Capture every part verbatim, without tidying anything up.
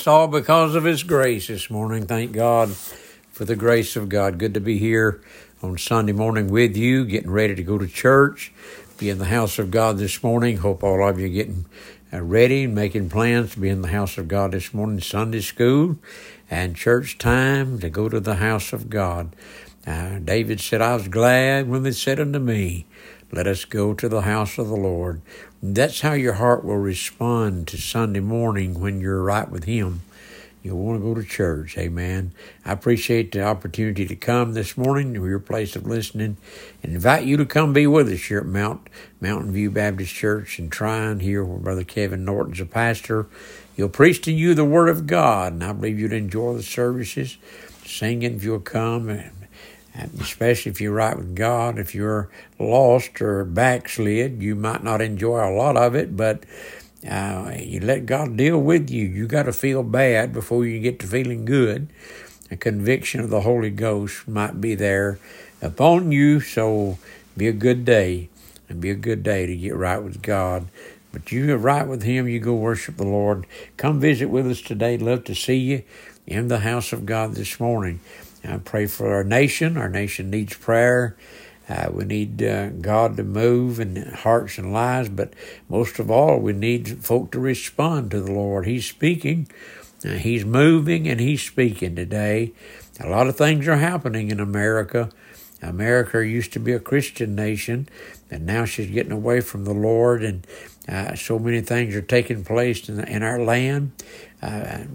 it's all because of His grace this morning. Thank God for the grace of God. Good to be here on Sunday morning with you, getting ready to go to church, be in the house of God this morning. Hope all of you are getting uh, ready, making plans to be in the house of God this morning. Sunday school and church time to go to the house of God. Uh, David said, I was glad when they said unto me, let us go to the house of the Lord. That's how your heart will respond to Sunday morning when you're right with Him. You'll want to go to church. Amen. I appreciate the opportunity to come this morning to your place of listening and invite you to come be with us here at Mount Mountain View Baptist Church in Tryon, here where Brother Kevin Norton's a pastor. He'll preach to you the Word of God, and I believe you'd enjoy the services, singing if you'll come, and especially if you're right with God. If you're lost or backslid, you might not enjoy a lot of it, but uh, you let God deal with you. You got to feel bad before you get to feeling good. A conviction of the Holy Ghost might be there upon you, so be a good day, and be a good day to get right with God. But you get right with Him, you go worship the Lord. Come visit with us today. Love to see you in the house of God this morning. I pray for our nation. Our nation needs prayer. Uh, we need uh, God to move in hearts and lives, but most of all, we need folk to respond to the Lord. He's speaking, uh, He's moving, and He's speaking today. A lot of things are happening in America. America used to be a Christian nation, and now she's getting away from the Lord, and uh, so many things are taking place in, in our land. Uh,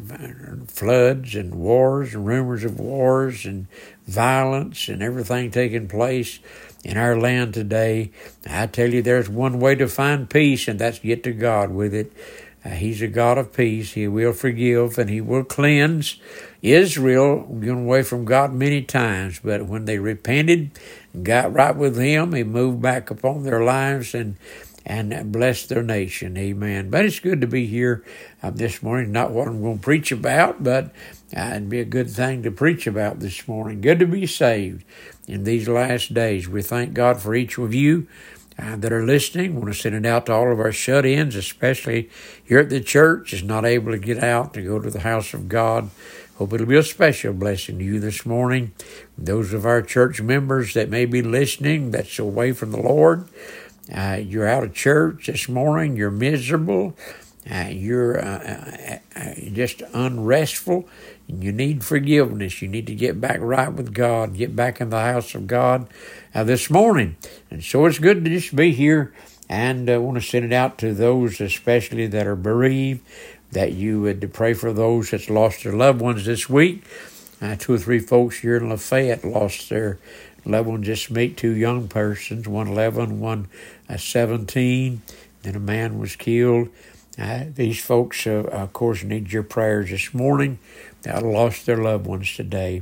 floods and wars and rumors of wars and violence and everything taking place in our land today. I tell you, there's one way to find peace, and that's get to God with it. Uh, he's a God of peace. He will forgive and He will cleanse. Israel went away from God many times, but when they repented and got right with Him, He moved back upon their lives and and bless their nation. Amen. But it's good to be here uh, this morning. Not what I'm going to preach about, but uh, it'd be a good thing to preach about this morning. Good to be saved in these last days. We thank God for each of you uh, that are listening. We want to send it out to all of our shut-ins, especially here at the church, is not able to get out to go to the house of God. Hope it'll be a special blessing to you this morning. Those of our church members that may be listening that's away from the Lord, Uh, you're out of church this morning, you're miserable, uh, you're uh, uh, just unrestful, and you need forgiveness. You need to get back right with God, get back in the house of God uh, this morning. And so it's good to just be here, and I uh, want to send it out to those especially that are bereaved, that you would pray for those that's lost their loved ones this week. Uh, two or three folks here in Lafayette lost their loved ones this week, two young persons, one eleven, one uh, seventeen. Then a man was killed. Uh, these folks, uh, of course, need your prayers this morning that lost their loved ones today.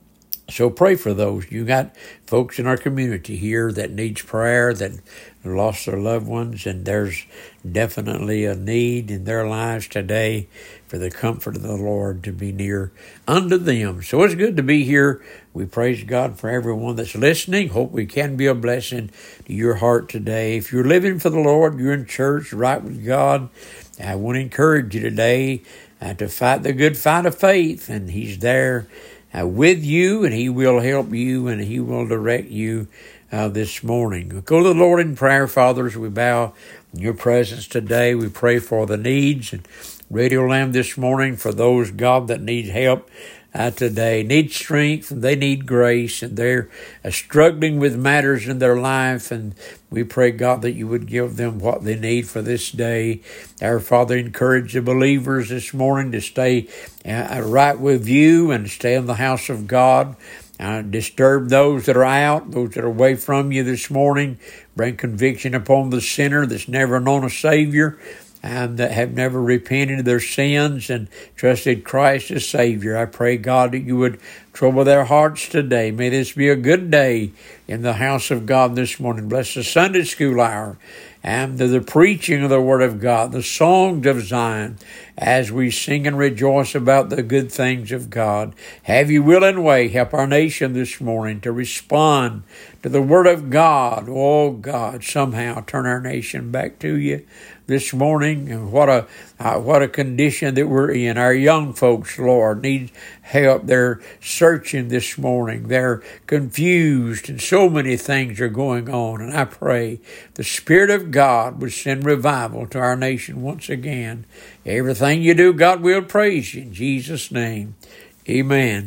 So pray for those. You got folks in our community here that needs prayer, that lost their loved ones, and there's definitely a need in their lives today for the comfort of the Lord to be near unto them. So it's good to be here. We praise God for everyone that's listening. Hope we can be a blessing to your heart today. If you're living for the Lord, you're in church, right with God, I want to encourage you today uh, to fight the good fight of faith, and He's there Uh, with you, and He will help you, and He will direct you uh, this morning. We'll go to the Lord in prayer. Father, as we bow in your presence today, we pray for the needs and Radio Lamb this morning, for those, God, that need help uh, today, need strength, and they need grace, and they're uh, struggling with matters in their life, and we pray, God, that you would give them what they need for this day. Our Father, encourage the believers this morning to stay uh, right with you and stay in the house of God. Uh, disturb those that are out, those that are away from you this morning. Bring conviction upon the sinner that's never known a Savior, and that have never repented of their sins and trusted Christ as Savior. I pray, God, that you would trouble their hearts today. May this be a good day in the house of God this morning. Bless the Sunday school hour and the preaching of the Word of God, the songs of Zion, as we sing and rejoice about the good things of God. Have your will and way. Help our nation this morning to respond to the Word of God. Oh, God, somehow turn our nation back to you. this morning, and what a uh, what a condition that we're in. Our young folks, Lord, need help. They're searching this morning. They're confused, and so many things are going on. And I pray the Spirit of God would send revival to our nation once again. Everything you do, God will praise you. In Jesus' name, amen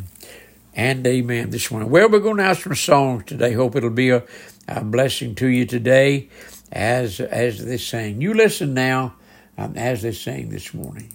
and amen this morning. Well, we're going to have some songs today. Hope it'll be a, a blessing to you today as as they sing. You listen now um, as they sing this morning.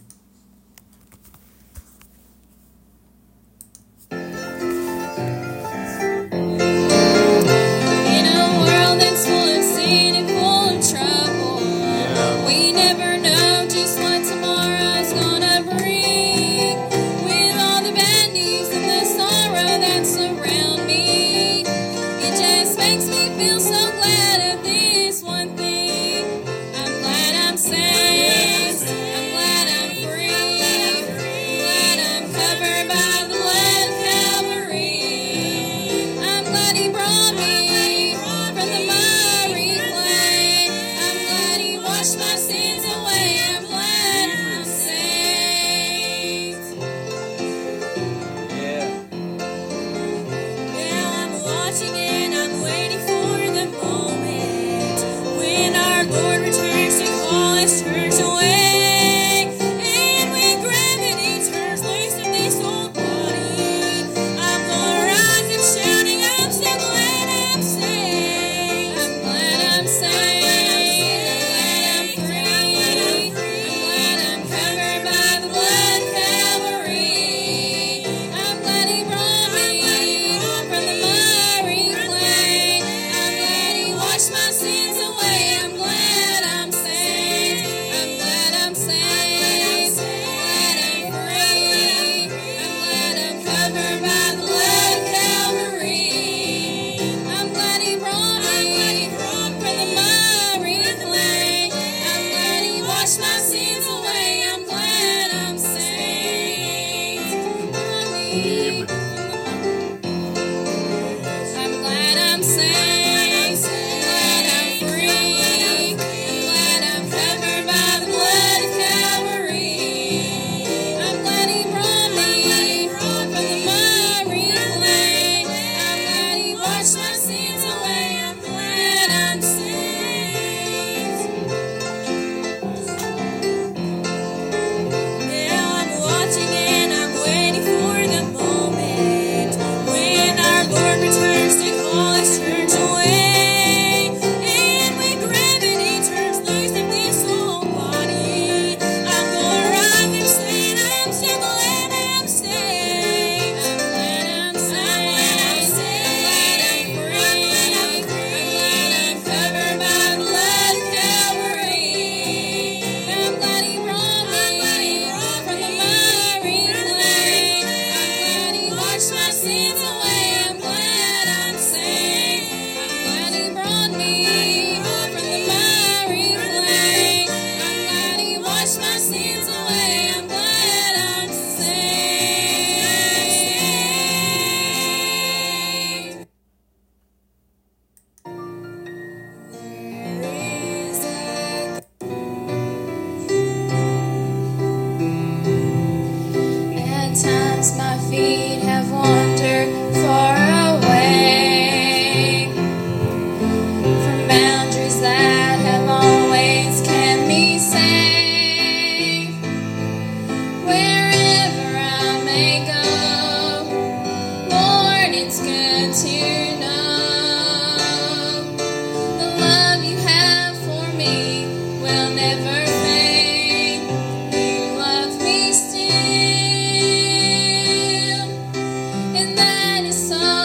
And that is all.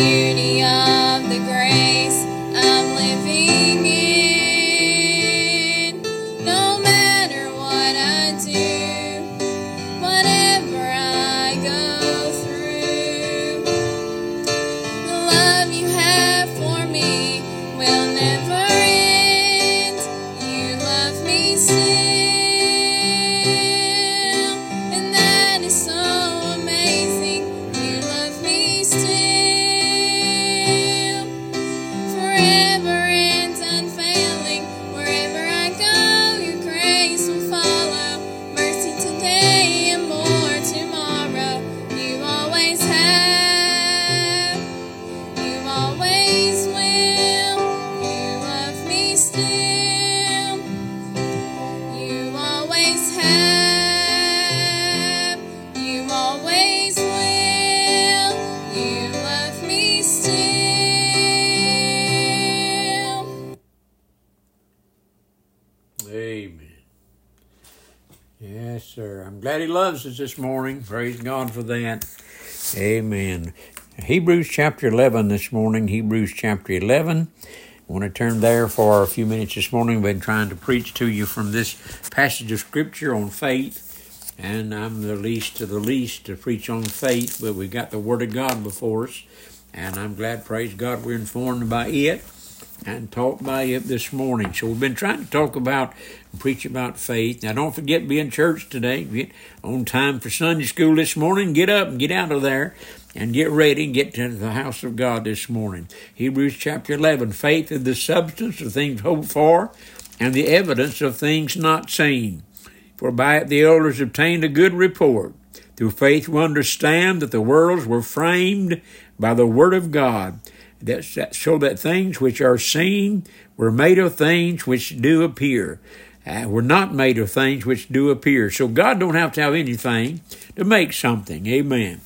beauty of the grace I'm living in. No matter what I do, whatever I go through, the love you have for me will never end. You love me still, and that is so amazing. You love me still, forever and unfailing. Wherever I go, your grace will follow. Mercy today and more tomorrow. You always have, you always will. You love me still, you always have, you always will. You love me still. Amen. Yes, sir. I'm glad he loves us this morning. Praise God for that. Amen. Hebrews chapter eleven this morning. Hebrews chapter eleven. I want to turn there for a few minutes this morning. I've been trying to preach to you from this passage of Scripture on faith, and I'm the least of the least to preach on faith, but we've got the Word of God before us, and I'm glad, praise God, we're informed by it and taught by it this morning. So we've been trying to talk about and preach about faith. Now, don't forget to be in church today. Get on time for Sunday school this morning. Get up and get out of there and get ready and get to the house of God this morning. Hebrews chapter eleven, faith is the substance of things hoped for and the evidence of things not seen. For by it the elders obtained a good report. Through faith we understand that the worlds were framed by the word of God, that so that things which are seen were made of things which do appear. Uh, were not made of things which do appear. So God don't have to have anything to make something. Amen.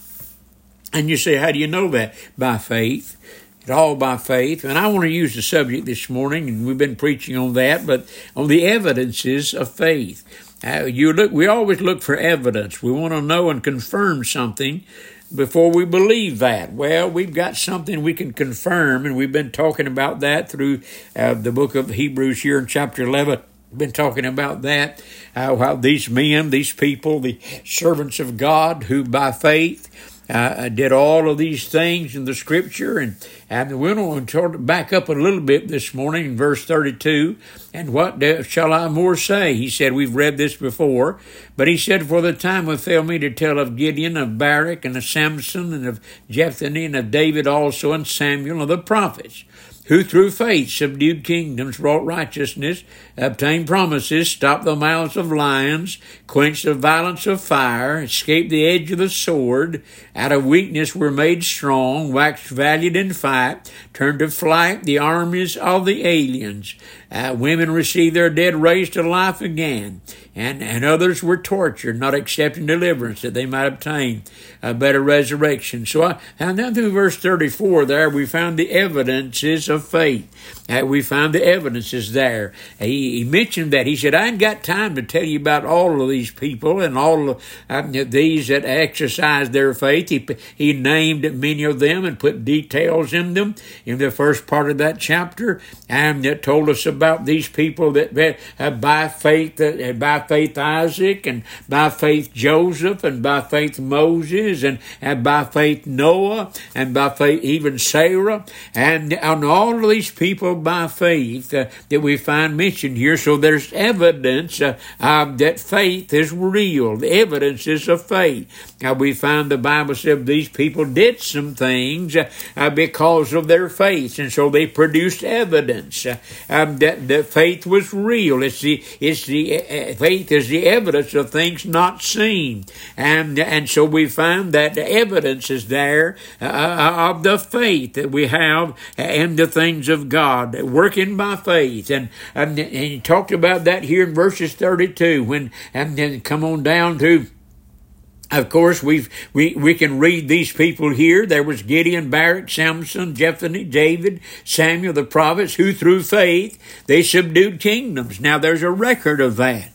And you say, how do you know that? By faith. It's all by faith. And I want to use the subject this morning, and we've been preaching on that, but on the evidences of faith. Uh, you look. We always look for evidence. We want to know and confirm something before we believe that. Well, we've got something we can confirm, and we've been talking about that through uh, the book of Hebrews here in chapter eleven. We've been talking about that, uh, how these men, these people, the servants of God who by faith uh, did all of these things in the Scripture. And, and we want to back up a little bit this morning in verse thirty-two. And what shall I more say? He said, we've read this before, but he said, for the time will fail me to tell of Gideon, of Barak, and of Samson, and of Jephthah, and of David also, and Samuel, and the prophets, who through faith subdued kingdoms, wrought righteousness, obtained promises, stopped the mouths of lions, quenched the violence of fire, escaped the edge of the sword, out of weakness were made strong, waxed valiant in fight, turned to flight the armies of the aliens. Uh, women received their dead raised to life again, and, and others were tortured, not accepting deliverance, that they might obtain a better resurrection. So I, and then through verse thirty-four there, we found the evidences of faith. Uh, we found the evidences there. He, he mentioned that. He said, I ain't got time to tell you about all of these people and all of uh, these that exercised their faith. He, he named many of them and put details in them in the first part of that chapter, and it told us about these people that uh, by faith, uh, by faith Isaac, and by faith Joseph, and by faith Moses, and, and by faith Noah, and by faith even Sarah, and on all of these people by faith uh, that we find mentioned here. So there's evidence uh, uh, that faith is real. The evidence is of faith. Uh, we find the Bible said these people did some things uh, uh, because of their faith, and so they produced evidence uh, um, that, that faith was real. It's the it's the uh, faith is the evidence of things not seen, and and so we find that the evidence is there uh, of the faith that we have in the things of God, working by faith, and and, and he talked about that here in verses thirty-two. When and then come on down to. Of course, we've, we we can read these people here. There was Gideon, Barak, Samson, Jephthah, David, Samuel, the prophets, who through faith, they subdued kingdoms. Now, there's a record of that.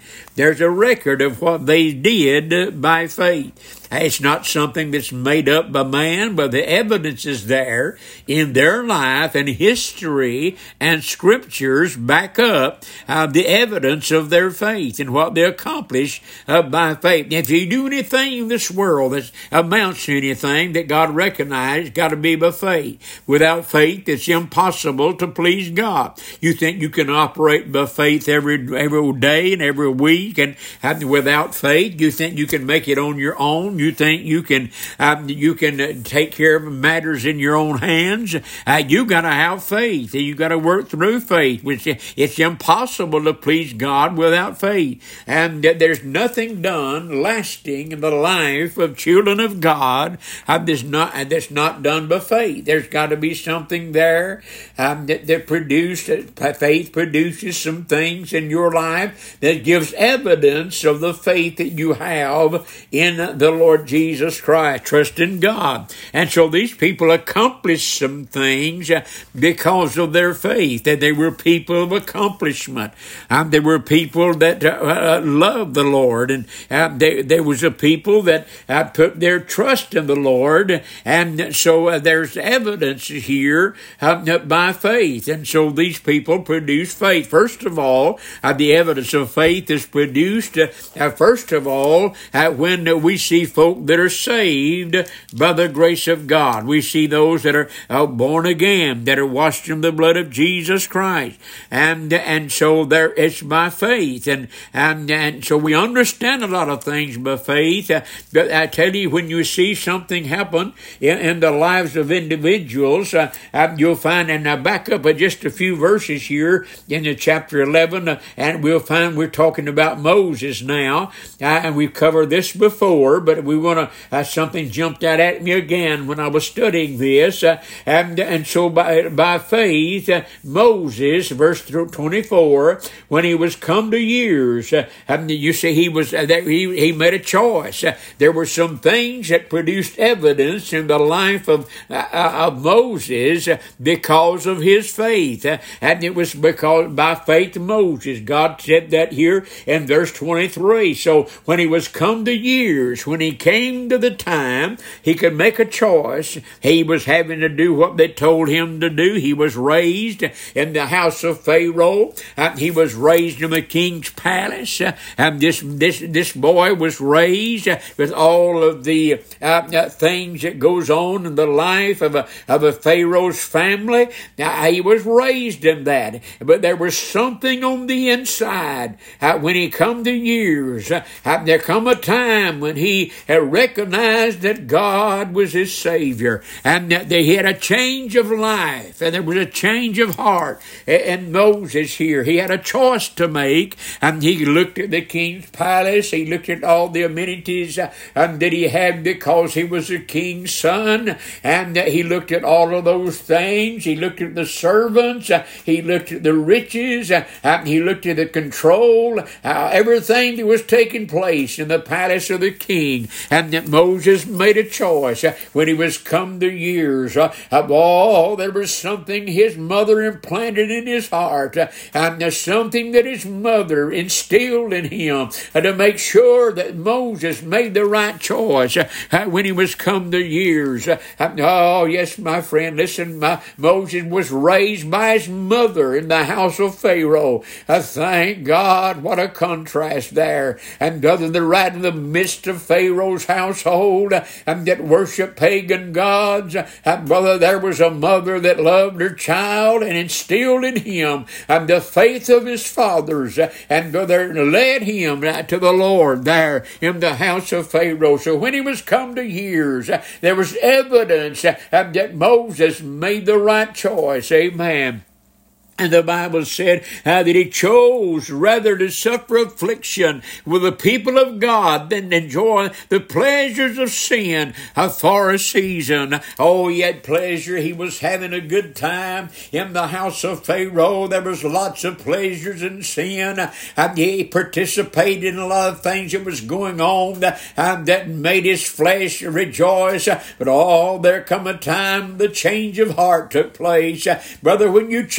There's a record of what they did by faith. It's not something that's made up by man, but the evidence is there in their life, and history and scriptures back up uh, the evidence of their faith and what they accomplish uh, by faith. If you do anything in this world that amounts to anything that God recognizes, it's got to be by faith. Without faith, it's impossible to please God. You think you can operate by faith every every day and every week, and uh, without faith, you think you can make it on your own? You think you can um, you can uh, take care of matters in your own hands? Uh, you got to have faith. You got to work through faith. Which it's impossible to please God without faith. And uh, there's nothing done lasting in the life of children of God uh, that's not uh, that's not done by faith. There's got to be something there um, that that produce uh, faith produces some things in your life that gives evidence of the faith that you have in the Lord Jesus Christ. Trust in God. And so these people accomplished some things because of their faith, that they were people of accomplishment. Um, they were people that uh, loved the Lord, and uh, they, there was a people that uh, put their trust in the Lord, and so uh, there's evidence here uh, by faith. And so these people produce faith. First of all, uh, the evidence of faith is produced, uh, uh, first of all, uh, when uh, we see folk that are saved by the grace of God. We see those that are uh, born again, that are washed in the blood of Jesus Christ. And and so there it's by faith. And, and, and so we understand a lot of things by faith. Uh, but I tell you, when you see something happen in, in the lives of individuals, uh, uh, you'll find, and I back up uh, just a few verses here in the chapter eleven, uh, and we'll find we're talking about Moses now. Uh, and we've covered this before, but we want to, uh, something jumped out at me again when I was studying this. Uh, and, and so by, by faith, uh, Moses, verse twenty-four, when he was come to years, uh, and you see he was, uh, that he, he made a choice. Uh, there were some things that produced evidence in the life of, uh, of Moses uh, because of his faith. Uh, and it was because by faith Moses, God said that here in verse twenty-three. So when he was come to years, when he came to the time he could make a choice, he was having to do what they told him to do. He was raised in the house of Pharaoh. Uh, he was raised in the king's palace. Uh, and this this this boy was raised uh, with all of the uh, uh, things that goes on in the life of a of a Pharaoh's family. Now, he was raised in that, but there was something on the inside uh, when he come to years. Uh, uh, there come a time when he uh, recognized that God was his Savior, and that they had a change of life, and there was a change of heart. And Moses here, he had a choice to make, and he looked at the king's palace, he looked at all the amenities uh, that he had because he was a king's son, and uh, he looked at all of those things. He looked at the servants, uh, he looked at the riches, uh, uh, he looked at the control, uh, everything that was taking place in the palace of the king. And that Moses made a choice uh, when he was come to years. Uh, of all, there was something his mother implanted in his heart, uh, and uh, something that his mother instilled in him uh, to make sure that Moses made the right choice uh, uh, when he was come to years. Uh, uh, oh, yes, my friend, listen, my, Moses was raised by his mother in the house of Pharaoh. Uh, thank God, what a contrast there. And other than right in the midst of Pharaoh's household, uh, and that worship pagan gods, uh, brother, there was a mother that loved her child and instilled in him and the faith of his fathers, uh, and brother led him uh, to the Lord there in the house of Pharaoh. So when he was come to years, uh, there was evidence uh, that Moses made the right choice. Amen. And the Bible said uh, that he chose rather to suffer affliction with the people of God than enjoy the pleasures of sin uh, for a season. Oh, he had pleasure. He was having a good time in the house of Pharaoh. There was lots of pleasures in sin. Uh, he participated in a lot of things that was going on uh, that made his flesh rejoice. But oh, there come a time the change of heart took place. Uh, brother, when you change the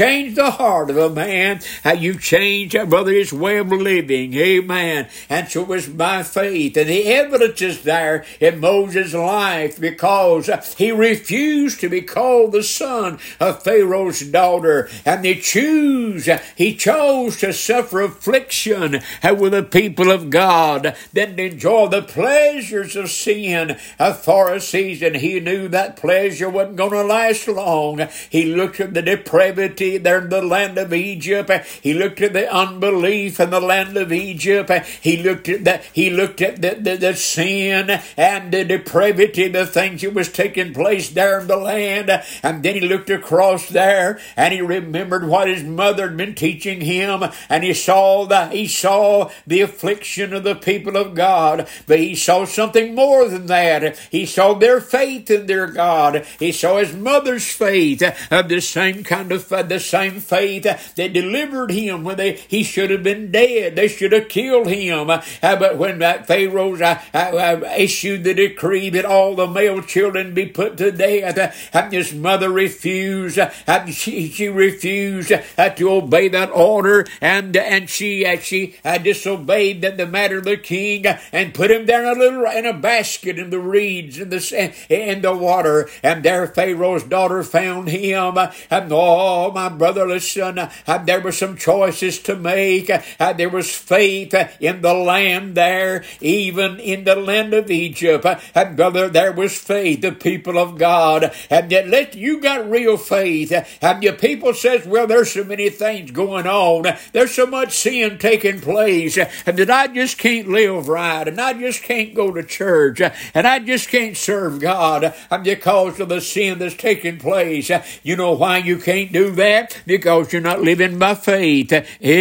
the heart of a man. How you change, uh, brother, his way of living. Amen. And so it was by faith. And the evidence is there in Moses' life because uh, he refused to be called the son of Pharaoh's daughter. And he chose, uh, he chose to suffer affliction uh, with the people of God than to enjoy the pleasures of sin uh, for a season. He knew that pleasure wasn't going to last long. He looked at the depravity there in the land of Egypt. He looked at the unbelief in the land of Egypt. He looked at the, he looked at the, the, the sin and the depravity, the things that was taking place there in the land. And then he looked across there and he remembered what his mother had been teaching him. And he saw the, he saw the affliction of the people of God. But he saw something more than that. He saw their faith in their God. He saw his mother's faith, of the same kind of the same faith that delivered him when they, he should have been dead. They should have killed him. Uh, but when that Pharaoh uh, uh, issued the decree that all the male children be put to death, uh, and his mother refused. Uh, and she, she refused uh, to obey that order, and and she uh, she uh, disobeyed the, the matter of the king, uh, and put him there in a little in a basket in the reeds in the in the water. And there Pharaoh's daughter found him. And oh, my brother, listen, and there were some choices to make. And there was faith in the land there, even in the land of Egypt. And brother, there was faith, the people of God. And yet, let you got real faith. And your people says, well, there's so many things going on. There's so much sin taking place. And that I just can't live right. And I just can't go to church. And I just can't serve God. And because of the sin that's taking place. You know why you can't do that? Because you're not living by faith.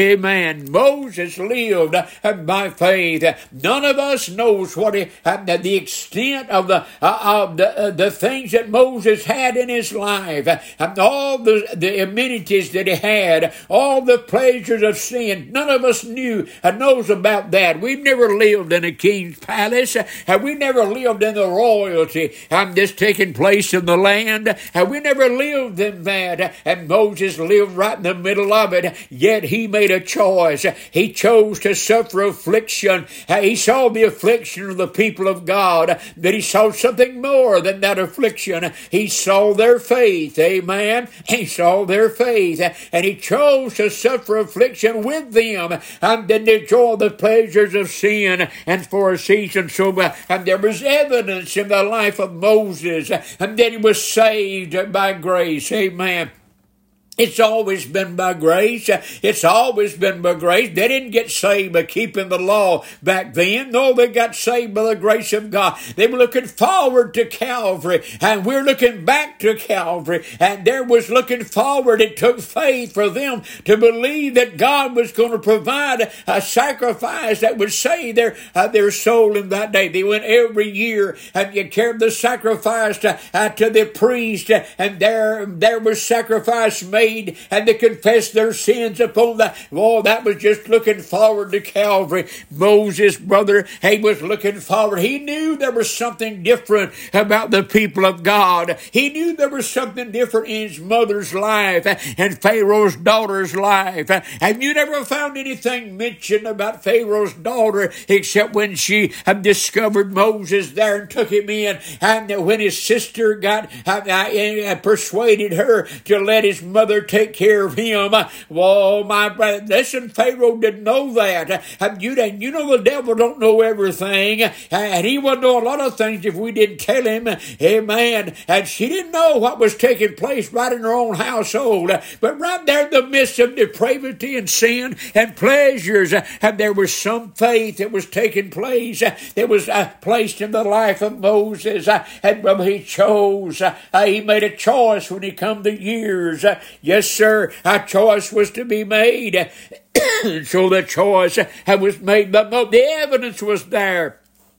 Amen. Moses lived by faith. None of us knows what he, the extent of the of the uh, the things that Moses had in his life, and all the the amenities that he had, all the pleasures of sin. None of us knew and knows about that. We've never lived in a king's palace, and we never lived in the royalty and this taking place in the land, and we never lived in that. And Moses lived right in the middle of it, yet he made a choice. He chose to suffer affliction. He saw the affliction of the people of God, but he saw something more than that affliction. He saw their faith. Amen. He saw their faith, and he chose to suffer affliction with them, and then enjoy the pleasures of sin, and for a season. So, and there was evidence in the life of Moses, and then he was saved by grace. Amen. It's always been by grace. It's always been by grace. They didn't get saved by keeping the law back then. No, they got saved by the grace of God. They were looking forward to Calvary, and we're looking back to Calvary. And there was looking forward. It took faith for them to believe that God was going to provide a sacrifice that would save their uh, their soul in that day. They went every year and you carried the sacrifice to, uh, to the priest, and there there was sacrifice made. And to confess their sins upon the oh, that was just looking forward to Calvary. Moses, brother, he was looking forward. He knew there was something different about the people of God. He knew there was something different in his mother's life and Pharaoh's daughter's life. And you never found anything mentioned about Pharaoh's daughter except when she had discovered Moses there and took him in, and when his sister got uh, uh, persuaded her to let his mother take care of him. Oh, my brother, listen, Pharaoh didn't know that. And you, you know the devil don't know everything, and he wouldn't know a lot of things if we didn't tell him. Amen. And she didn't know what was taking place right in her own household. But right there in the midst of depravity and sin and pleasures, and there was some faith that was taking place, that was uh, placed in the life of Moses. And brother, he chose. Uh, he made a choice when he come to years. Uh, yes, sir, a choice was to be made. So the choice was made, but no, the evidence was there.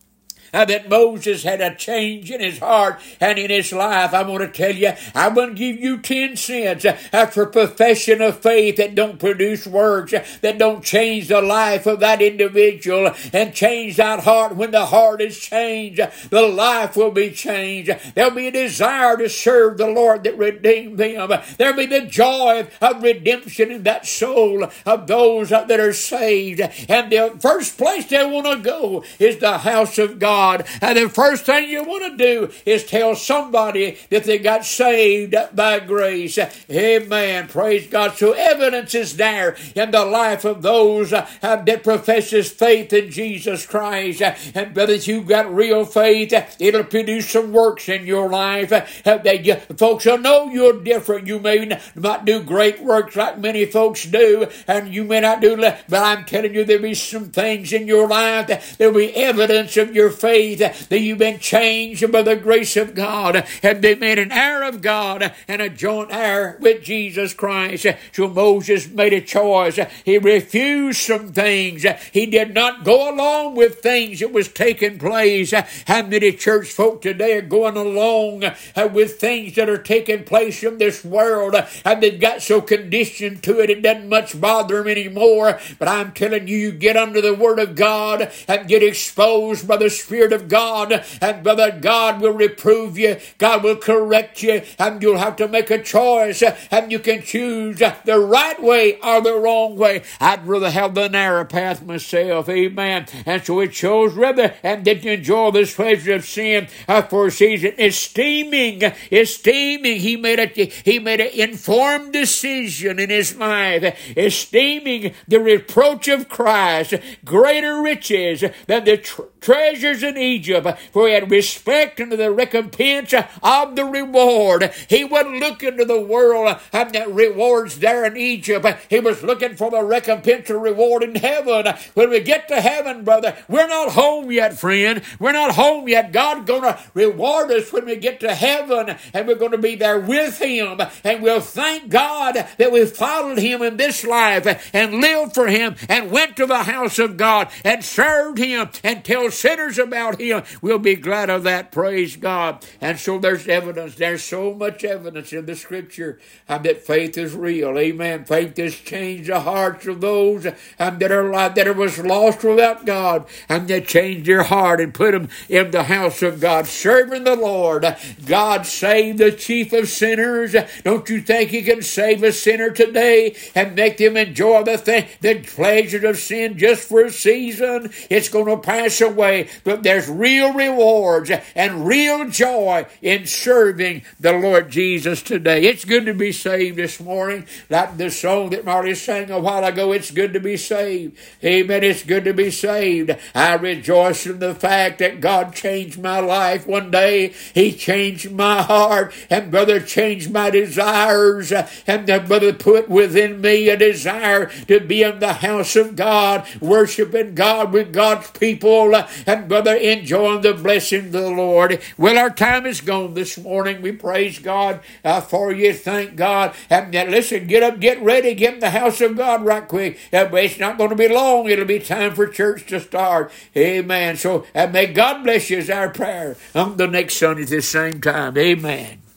uh, that Moses had a change in his heart and in his life. I want to tell you, I want to give you ten cents uh, for profession of faith that don't produce works, uh, that don't change the life of that individual and change that heart. When the heart is changed, the life will be changed. There'll be a desire to serve the Lord that redeemed them. There'll be the joy of redemption in that soul of those that are saved. And the first place they want to go is the house of God. And the first thing you want to do is tell somebody that they got saved by grace. Amen. Praise God. So evidence is there in the life of those uh, that professes faith in Jesus Christ. And brother, if you've got real faith, it'll produce some works in your life. Uh, they, folks will know you're different. You may not do great works like many folks do, and you may not do, but I'm telling you, there'll be some things in your life. There'll be evidence of your faith that you've been changed by the grace of God and been made an heir of God and a joint heir with Jesus Christ. So Moses made a choice. He refused some things. He did not go along with things that was taking place. How many church folk today are going along with things that are taking place in this world, and they've got so conditioned to it, it doesn't much bother them anymore. But I'm telling you, you get under the Word of God and get exposed by the Spirit of God, and brother, God will reprove you, God will correct you, and you'll have to make a choice, and you can choose the right way or the wrong way. I'd rather have the narrow path myself, amen. And so it chose rather, and didn't enjoy the pleasure of sin uh, for a season, esteeming, esteeming, he made a, he made an informed decision in his life, esteeming the reproach of Christ greater riches than the tr- treasures in Egypt, for he had respect unto the recompense of the reward. He wasn't looking to the world and the rewards there in Egypt. He was looking for the recompense or reward in heaven. When we get to heaven, brother, we're not home yet, friend. We're not home yet. God's going to reward us when we get to heaven, and we're going to be there with him, and we'll thank God that we followed him in this life and lived for him and went to the house of God and served him and tell sinners about him. We'll be glad of that, praise God. And so there's evidence. There's so much evidence in the scripture um, that faith is real. Amen. Faith has changed the hearts of those um, that are like, that was lost without God, and they changed their heart and put them in the house of God, serving the Lord. God saved the chief of sinners. Don't you think he can save a sinner today and make them enjoy the thing, the pleasures of sin just for a season? It's going to pass away, but there's real rewards and real joy in serving the Lord Jesus today. It's good to be saved this morning. Like the song that Marty sang a while ago, it's good to be saved. Amen. It's good to be saved. I rejoice in the fact that God changed my life one day. He changed my heart, and brother changed my desires, and the brother put within me a desire to be in the house of God, worshiping God with God's people, and brother enjoying the blessing of the Lord. Well, our time is gone this morning. We praise God uh, for you. Thank God. And uh, listen, get up, get ready, get in the house of God right quick. Uh, it's not going to be long. It'll be time for church to start. Amen. So uh, may God bless you is our prayer on the next Sunday at the same time. Amen.